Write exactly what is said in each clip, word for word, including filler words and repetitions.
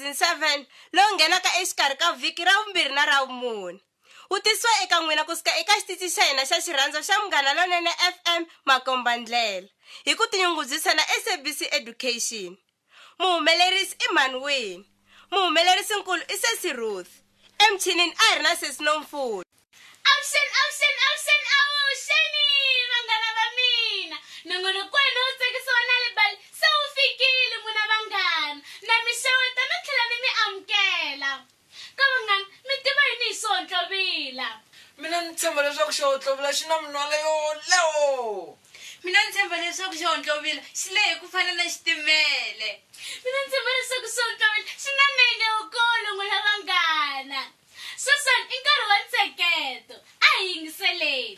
Season seven lowu nghenaka exikarhi ka vhiki ra vumbirhi na ra vumune. Wu tisiwa eka n'wina kusuka eka xitichi xa hina xa xirhandza xa Munghana Lonene F M Makombandlela hi ku tinyungubyisa na S A B C Education. Muhumelerisi i mani wini? Muhumelerisi nkulu i Sesi Ruth. Emchinini a hi ri na Sesi Nomfundo. Action, action, action, action! Vanghana va mina. Nongonoko wena wu tsakisiwa na libali se wu fikile n'wina vanghana. Na mi xeweta no tlhela ni mi amukela. Ka vanghana mi tiva yini hi Sontlovila? Mina ni tshemba leswaku Sontlovila xi na minwala yo lewo. Mina ni tshemba leswaku Sontlovila xi lehe ku fana na xitimele. Mina ni tshemba leswaku Sontlovila xi na nenge wukulu n'wina vanghana. Sweswi i nkarhi wa ntsheketo. A hi yingiseleni.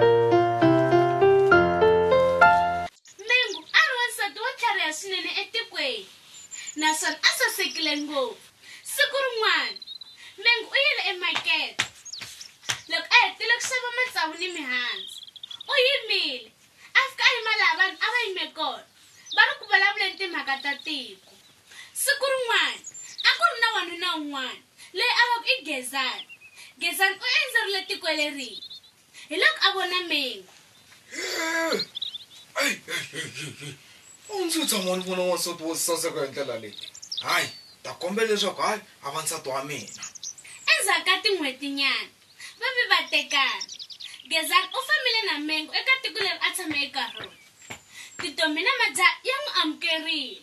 Mengu a ri wansati wo tlhariha swinene etikweni naswona a sasekile ngopfu. Siku rin'wana Mengu u yile emakete. Loko a hetile ku xava matsavu ni mihandzu u yimile a fika a yima laha vanhu a va yime kona va ri ku vulavuleni timhaka ta tiko. Siku rin'wana a ku ri na wanuna un'wana leyi a va ku i Gezani. Gezani u endzerile tiko lerihi hi loko a vona Mengu. U ndzi tshama ni vona wansati wo saseka hi ndlela leyi. Hayi ta kombela leswaku hayi a va nsati wa mina. Endzhaku ka tin'hwetinyana va vi va tekana. Gezani u fambile na Mengu eka tiko leri a tshame eka rona. Tintombi na majaha ya n'wi amukerile.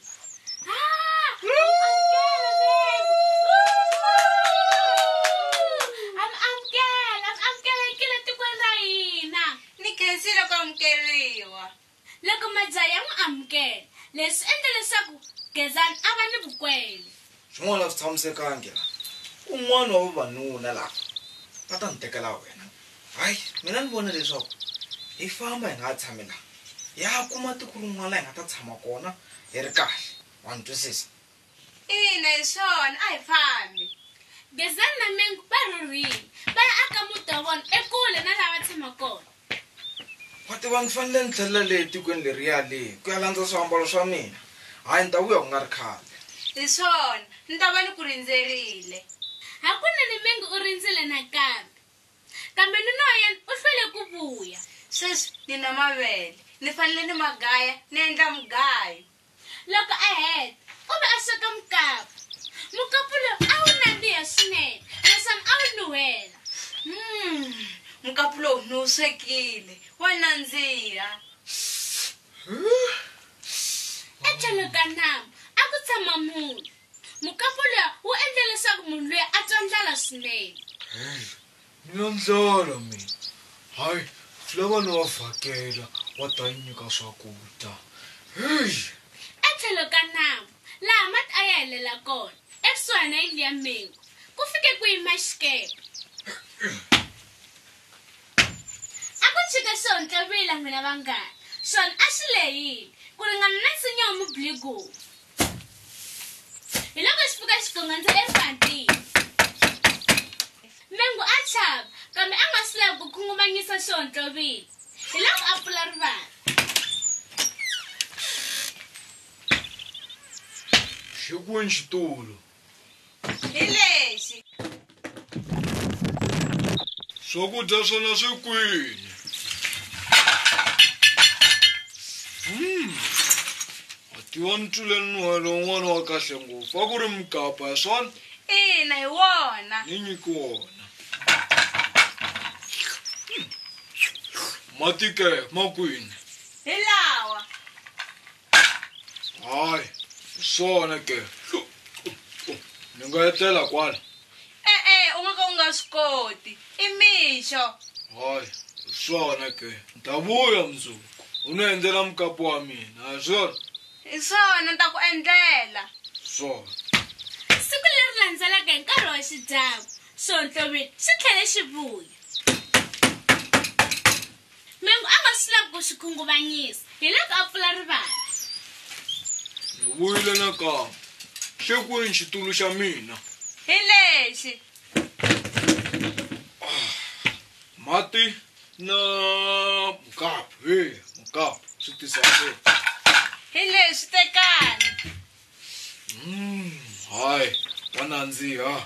Kensile ku amukeriwa. Loko majaha ya n'wi amukela leswi endla leswaku Gezani a va ni vukwele. Swin'wana swi tshamisekangi la. Un'wana wa vavanuna lava va ta ni tekela wena. Hayi mina ni vona leswaku hi famba hi nga tshami la. Ya kuma tiko rin'wana la hi nga ta tshama kona hi ri kahle. Wa ni twisisa? Ina hi swona a hi fambi. Gezani na Mengu va rhurile va ya aka muti wa vona ekule na laha va tshama kona. Wati va ni fanele ni tlhelela le tikweni leriya leyi ku ya landza swiambalo swa mina. Hayi ni ta vuya ku nga ri khale. Hi swona ni ta va ni ku rindzerile. Hakunene Mengu u rindzile nakambe kambe nuna wa yena u hlwele ku vuya. Sweswi ni na mavele ni fanele ni magaya ni endla mugayo. Loko a heta u ve a sweka mukapu. Mukapu lowu a wu nandziha swinene naswona a wu nuhela. Mm, mukapu lowu ni wu swekile wa nandziha. Etlhelo ka nambu a ku tshama munhu. Mukapu lowu wu endle leswaku munhu loyi a twa ndlala swinene. Mina ndlala mina. Hayi swi lava ni wa vhakela wa ta yi nyika swakudya. Etlhelo ka nambu laha mati a ya helela kona ekusuhani na yindlu ya Mengu ku fike ku yima xikepe. A ku chika Sontlovila n'wina vanghana swona a xi lehile ku ringana na nsinya wa mubligo. Hi loko xi fika xigongondza efatini Mengu a chava kambe a nga swi lavi ku khunguvanyisa Sontlovila hi loko a pfula rivala. Xi kwini xitulu? Hi lexi. Swakudya swona swi kwini? Hmm. A tiva ni twile nuhelo wun'wana wa kahle ngopfu. A ku ri mukapa hi swona? Ina hi wona. Ni nyiki wona. Mati ke ma kwini? Hi lawa. Hayi swona ke. Ni nga etlela kwala. E-e u nga ka u nga swi koti i mixo. Hayi swona ke ni ta vuya mundzuku u ni endlela mukapu wa mina a swona. Hi swona ni ta ku endlela. Swona. Siku leri landzelaka hi nkarhi wa xidyambu Sontlovila xi tlhele xi vuya. Mengu a nga swi lavi ku swi khunguvanyisa hi loko a pfula rivala. Ni vuyile nakambe. Xi kwini xitulu xa mina? Hi lexi. Mati na mukapu. Hey mukapu swi tisa swona. Hi leswi tekani. Mm, hayi wanandziha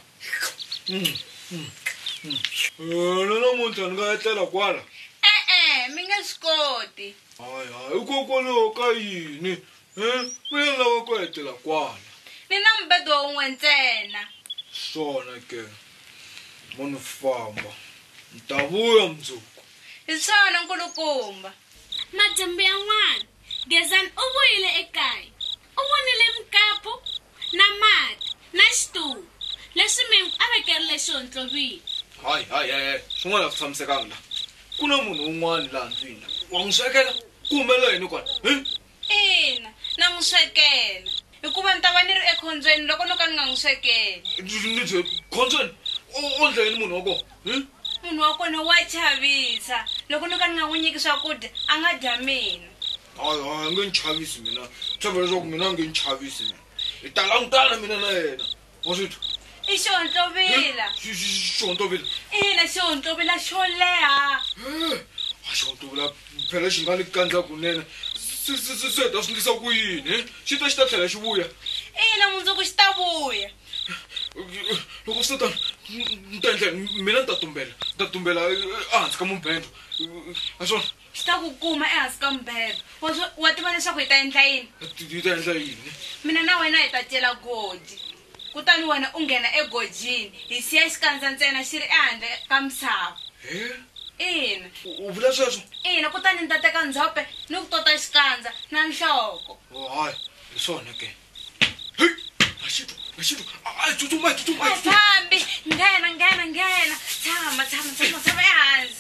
namuntlha ni nga etlela kwala e-e mi nge swi koti hayi hayi hikokwalaho ka yini um mi ya lava ku etlela kwala ni na mubedo wa wun'we ntsena swona ke munhu famba ni ta vuya mundzuku hi swona nkulukumba Madyambu yan'wana Gezani u vuyile ekaya u vonile mukapu na mati na xitulu leswi Mengu a vekerile xihontlobile. hayi hayi hayi swin'wana a swi tshamisekanga la ku na munhu un'wana laha ndlwini wa n'wi swekela ku humelela yini kwana ina na n'wi swekela hikuva ni ta va ni ri ekhondzweni loko no ka ni nga n'wi swekeli ni bye khondzweni o ndleni munhu wa kona munhu wa kona wa chavisa loko no ka ni nga n'wi nyiki swakudya a nga dya mina hayi hayi nge ni chavisi mina tshemba leswaku mina nge ni chavisi mina hi ta langutana mina na yena wa swithu i xihontlobila xihontovila ina xihontlobila xo leha a xihontovila phela xi nga ni kandza kunene se heta swi ndlisa ku yini xi ta xi ta tlhela xi vuya ina mundzuku xi ta vuya loko swi ta ni ta endla mina ni ta tumbela ni ta tumbela ehansi ka mubhendo a swona xi ta ku kuma ehansi ka mubhedwa wa tiva leswaku hi ta endla yini yi ta endla yini mina na wena hi ta cela godi kutani wena u nghena egojini hi siya xikandza ntsena xi ri ehandle ka misava ina u vula sweswo ina kutani ni ta teka ndzhope ni ku tota xikandza na nhloko hayi hi swona ke maxito maxito a tsutsuma tsutsuma a fambi nghena nghena nghena tshama tshama tshama tshama ehansi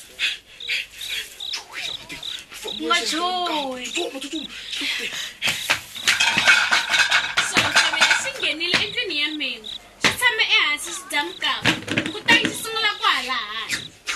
nga chuhi Xihontlobile xi nghenile endlwini ya Mengu xi tshame ehansi xi dya mukapu kutani xi sungula ku halahala.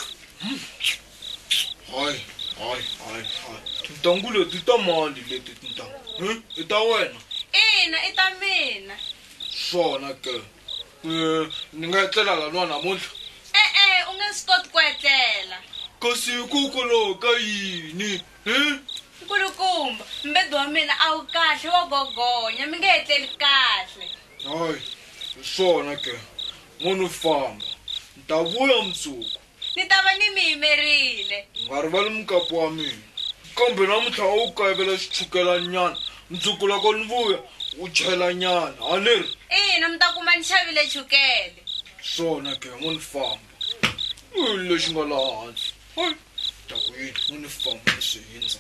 hayi hayi hayi hayi tintangu leti ta mali leti tintangu i ta wena ina i ta mina swona ke ni nga etlela laniwa namuntlha e-e u nge swi koti ku etlela kasi hikokwalaho ka yini nkulukumba mbedo wa mina a wu kahle wo gogonya mi nge etleli kahle hayi hi swona ke munhu famba ni ta vuya mundzuku ni ta va ni mi yimerile nga rivali mukapu wa mina kambe namuntlha a wu kayivela xichukelanyana mundzuku loko ni vuya wu chela nyana haleri ina mi ta kuma ni xavile chukele swona ke munhu famba lexi nga laha hansi hayi ta ku yini munhu famba leswi hindza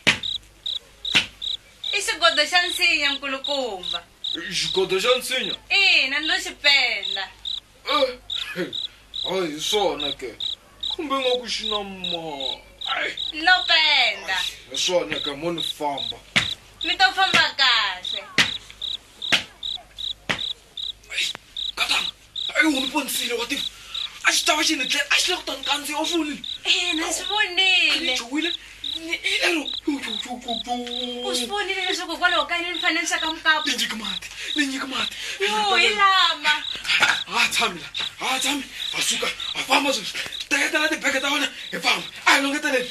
i xigodo xa nsinya nkulukumba xigodo xa nsinya ina ni lo xi penda hayi hi swona ke kumbe nga ku xi na ma ni lo penda hi swona ke munhu famba mi to famba kahle katanga ayi u ni vonisile wa tiva a xi ta va xi ni tlela a xi le ku ta ni kandziya u swi vonile ina swi vonile chuwile ero u swi vonile leswaku hikwalaho ka yini ni fanele ni sweka mukapu ni nyiki mati ni nyiki mati yo hi lama a tshami la a tshami a suka a famba sweswi teketela tibeke ta wena hi famba a hi lungeteleni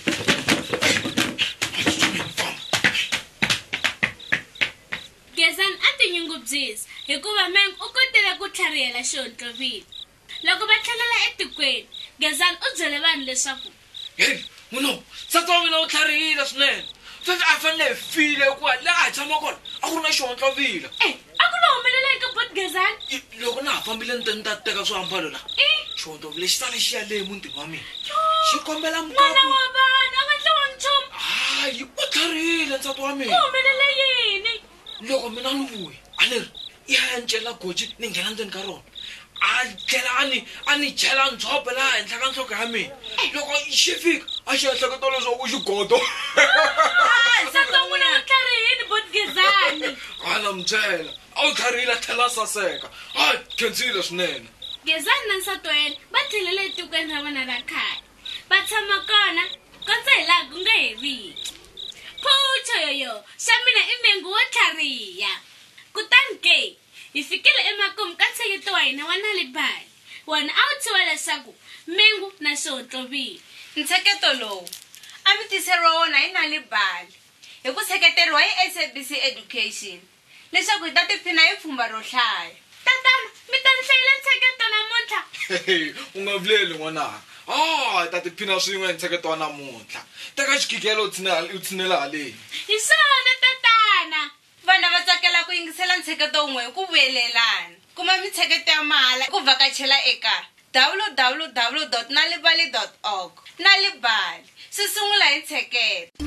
Gezani a tinyungubyisa hikuva Mengu u kotile ku tlharihela xihontlobile. Loko va tlhelela etikweni Gezani u byele vanhu leswaku hei munhu nsati wa mina wu tlharihile swinene sweswi a fanele hi file hikuva laha hi tshama kona a ku ri na xihontlobila e a ku lo humelela eka bot Gezani loko na ha fambile ni te ni ta teka swiambalo la e xihontlobile xi sale xi ya leyi mutini wa mina xi kombela n'wana mukapu wa vanhu a nga tliwa nchumu hayi u tlharihile nsati wa ku mina humelela yini loko mina ni vuyi a leri i ya ya ni cela goji ni nghena ndzeni ka rona a tlhela a ni a ni chela ndzhope laha henhla ka nhloko ya mina loko xi fika a xi ehleketa leswaku i xigodo nsati wa n'wina u tlharihile bot Gezani hala mubyela a wu tlharihile a tlhela a saseka hayi khensile swinene Gezani na nsati wa yena va tlhelele etikweni ra vona ra khale va tshama kona kondza hi laha ku nga heriki phucho yoyo xa mina i Mengu wo tlhariha kutani ke hi fikile emakumu ka ntsheketo wa hina wa Nalibali wona a wu tshiwa leswaku Mengu na xihontlobile. ntsheketo lowu a mi tiseriwa wona hi Nalibali hi ku tsheketeriwa hi S A B C Education leswaku hi ta tiphina hi pfhumba ro hlaya. tatana mi ta ni hlayela ntsheketo namuntlha u nga vuleli n'wananga a ta tiphina swin'we ntsheketo wa namuntlha teka xigigelo u tshinela haleni hi swona tatana vana va tsakela ku yingisela ntsheketo wun'we hi ku vuyelelana kuma mitsheketo ya mahala ku vhakachela eka w w w dot nalibali dot org. Nalibali swi sungula hi ntsheketo.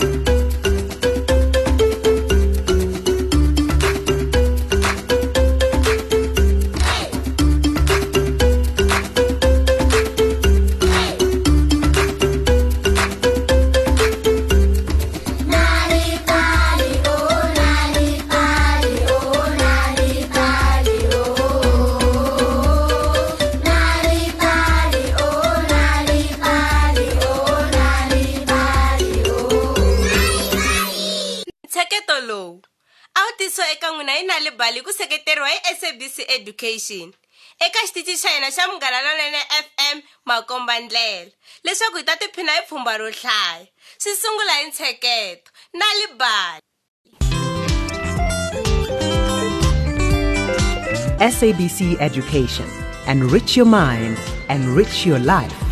Eka n'wina hi Nalibali ku seketeriwa hi S A B C Education eka xitichi xa hina xa Munghana Lonene F M Makombandlela leswaku hi ta tiphina hi pfhumba ro hlaya swi sungula hi ntsheketo Nalibali. S A B C Education. Enrich your mind, enrich your life.